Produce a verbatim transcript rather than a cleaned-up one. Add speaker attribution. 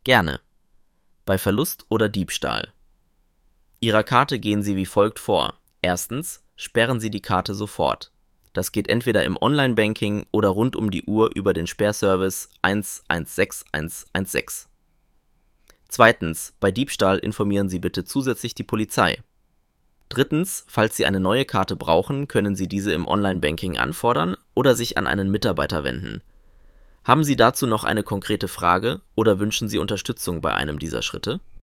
Speaker 1: Gerne. Bei Verlust oder Diebstahl. Ihrer Karte gehen Sie wie folgt vor. Erstens, sperren Sie die Karte sofort. Das geht entweder im Online-Banking oder rund um die Uhr über den Sperrservice eins eins sechs eins eins sechs. Zweitens, bei Diebstahl informieren Sie bitte zusätzlich die Polizei. Drittens, falls Sie eine neue Karte brauchen, können Sie diese im Online-Banking anfordern oder sich an einen Mitarbeiter wenden. Haben Sie dazu noch eine konkrete Frage oder wünschen Sie Unterstützung bei einem dieser Schritte?